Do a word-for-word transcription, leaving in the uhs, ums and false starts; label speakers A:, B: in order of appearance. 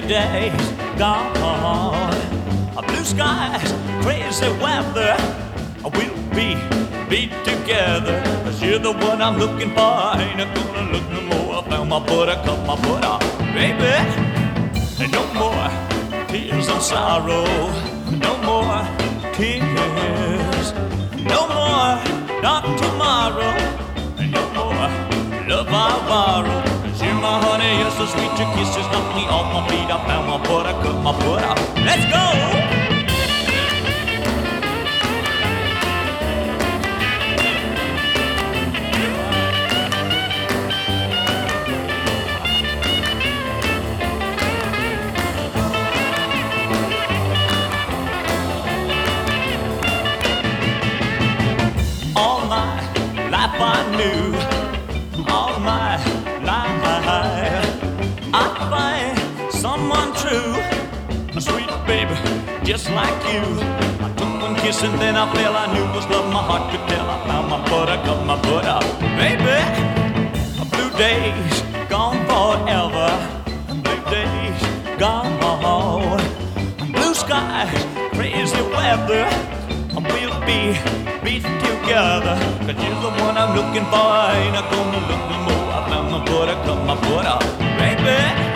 A: Yesterday's gone. A blue skies, crazy weather. We'll be be together. Cause you're the one I'm looking for. I ain't gonna look no more. I found my buttercup, my butter. Baby, and no more tears and sorrow. No more tears. No more, not tomorrow. And no more love I borrow. Cause you're my honey, you're so sweet. Your kisses knock me off my feet. I found my buttercup, my butter. Let's go! All my life I knew, all my life I find someone true, a sweet baby just like you. I took one kiss and then I fell. I knew it was love, my heart could tell. I found my buttercup, my butter. Baby, blue days gone forever. Blue days gone. Blue skies, crazy weather. We'll be be together. Cause you're the one I'm looking for. I ain't gonna look no more. I found my buttercup, my butter. Baby,